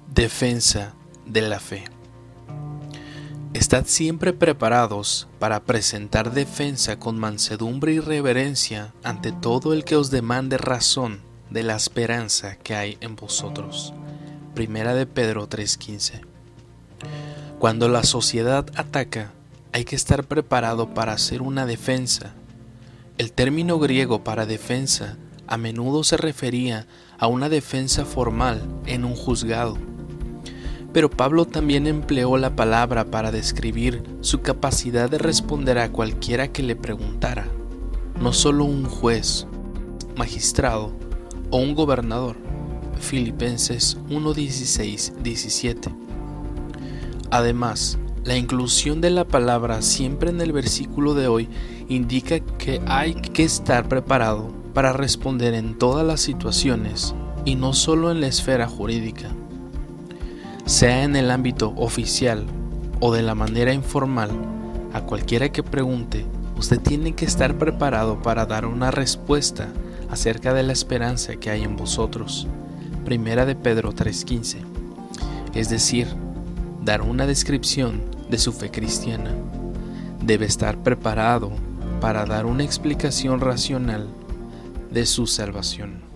Defensa de la fe. Estad siempre preparados para presentar defensa con mansedumbre y reverencia ante todo el que os demande razón de la esperanza que hay en vosotros. Primera de Pedro 3:15. Cuando la sociedad ataca, hay que estar preparado para hacer una defensa. El término griego para defensa a menudo se refería a una defensa formal en un juzgado. Pero Pablo también empleó la palabra para describir su capacidad de responder a cualquiera que le preguntara, no solo un juez, magistrado o un gobernador. Filipenses 1:16-17. Además, la inclusión de la palabra siempre en el versículo de hoy indica que hay que estar preparado para responder en todas las situaciones y no solo en la esfera jurídica. Sea en el ámbito oficial o de la manera informal, a cualquiera que pregunte, usted tiene que estar preparado para dar una respuesta acerca de la esperanza que hay en vosotros. Primera de Pedro 3:15. Es decir, dar una descripción de su fe cristiana. Debe estar preparado para dar una explicación racional de su salvación.